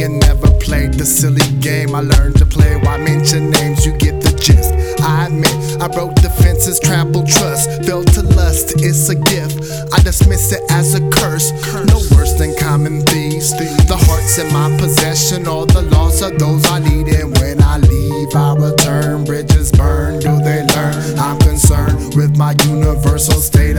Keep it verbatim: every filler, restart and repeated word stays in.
never played the silly game I learned to play. Why mention names? You get the gist. I admit I broke the fences, trampled trust, fell to lust, it's a gift. I dismiss it as a curse, no worse than common thieves. The heart's in my possession, all the loss of those I need. And when I leave, I return. Bridges burn, do they learn? I'm concerned with my universal state.